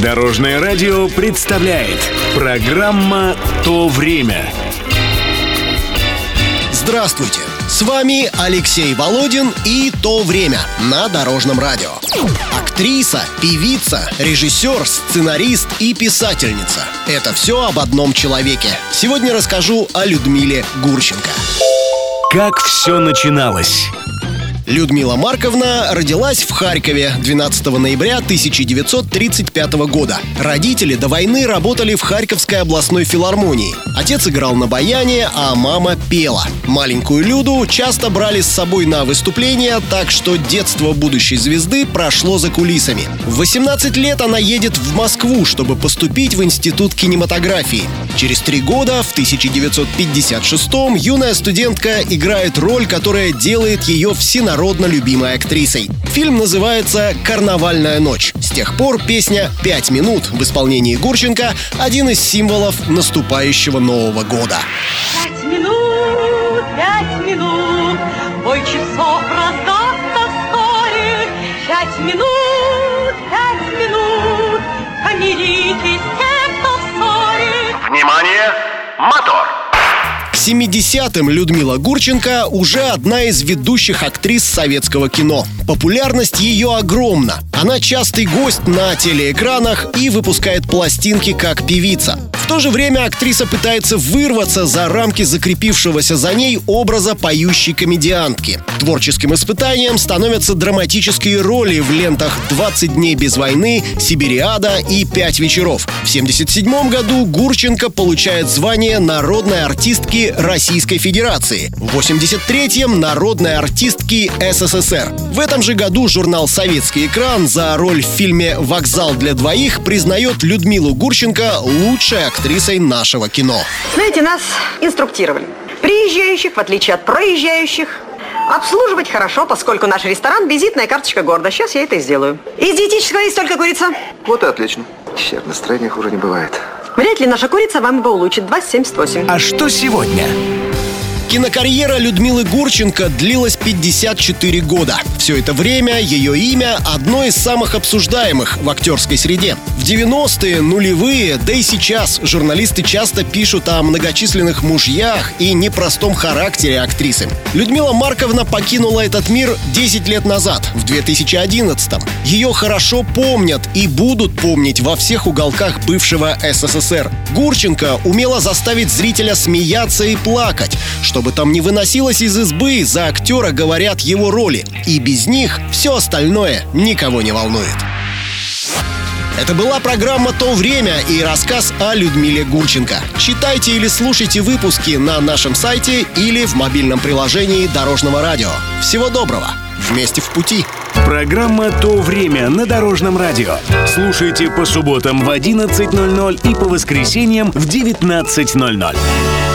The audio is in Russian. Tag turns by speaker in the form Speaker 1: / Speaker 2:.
Speaker 1: Дорожное радио представляет программа «То время».
Speaker 2: Здравствуйте! С вами Алексей Володин и «То время» на Дорожном радио. Актриса, певица, режиссер, сценарист и писательница. Это все об одном человеке. Сегодня расскажу о Людмиле Гурченко.
Speaker 1: Как все начиналось?
Speaker 2: Людмила Марковна родилась в Харькове 12 ноября 1935 года. Родители до войны работали в Харьковской областной филармонии. Отец играл на баяне, а мама пела. Маленькую Люду часто брали с собой на выступления, так что детство будущей звезды прошло за кулисами. В 18 лет она едет в Москву, чтобы поступить в Институт кинематографии. Через 3 года, в 1956-м, юная студентка играет роль, которая делает ее всенародно любимой актрисой. Фильм называется «Карнавальная ночь». С тех пор песня «5 минут» в исполнении Гурченко – один из символов наступающего Нового года.
Speaker 3: 5 минут, 5 минут, бой часов раздастся вскоре. 5 минут, 5 минут, помиритесь те, кто в ссоре.
Speaker 1: Внимание! Мотор!
Speaker 2: К 70-м Людмила Гурченко уже одна из ведущих актрис советского кино. Популярность ее огромна. Она частый гость на телеэкранах и выпускает пластинки как певица. В то же время актриса пытается вырваться за рамки закрепившегося за ней образа поющей комедиантки. Творческим испытанием становятся драматические роли в лентах «20 дней без войны», «Сибириада» и «5 вечеров». В 1977 году Гурченко получает звание народной артистки Российской Федерации. В 1983-м народной артистки СССР. В этом же году журнал «Советский экран» за роль в фильме «Вокзал для двоих» признает Людмилу Гурченко лучшей актрисой нашего кино.
Speaker 4: Знаете, нас инструктировали. Приезжающих, в отличие от проезжающих, обслуживать хорошо, поскольку наш ресторан – визитная карточка города. Сейчас я это и сделаю. Из диетического есть только курица.
Speaker 5: Вот и отлично. Черт, настроения хуже не бывает.
Speaker 4: Вряд ли наша курица вам его улучшит. 2,78.
Speaker 1: А что сегодня?
Speaker 2: Кинокарьера Людмилы Гурченко длилась 54 года. Все это время ее имя одно из самых обсуждаемых в актерской среде. В 90-е, нулевые, да и сейчас журналисты часто пишут о многочисленных мужьях и непростом характере актрисы. Людмила Марковна покинула этот мир 10 лет назад, в 2011-м. Ее хорошо помнят и будут помнить во всех уголках бывшего СССР. Гурченко умела заставить зрителя смеяться и плакать, чтобы там не выносилось из избы, за актера говорят его роли. И без них все остальное никого не волнует. Это была программа «То время» и рассказ о Людмиле Гурченко. Читайте или слушайте выпуски на нашем сайте или в мобильном приложении Дорожного радио. Всего доброго! Вместе в пути!
Speaker 1: Программа «То время» на Дорожном радио. Слушайте по субботам в 11:00 и по воскресеньям в 19:00.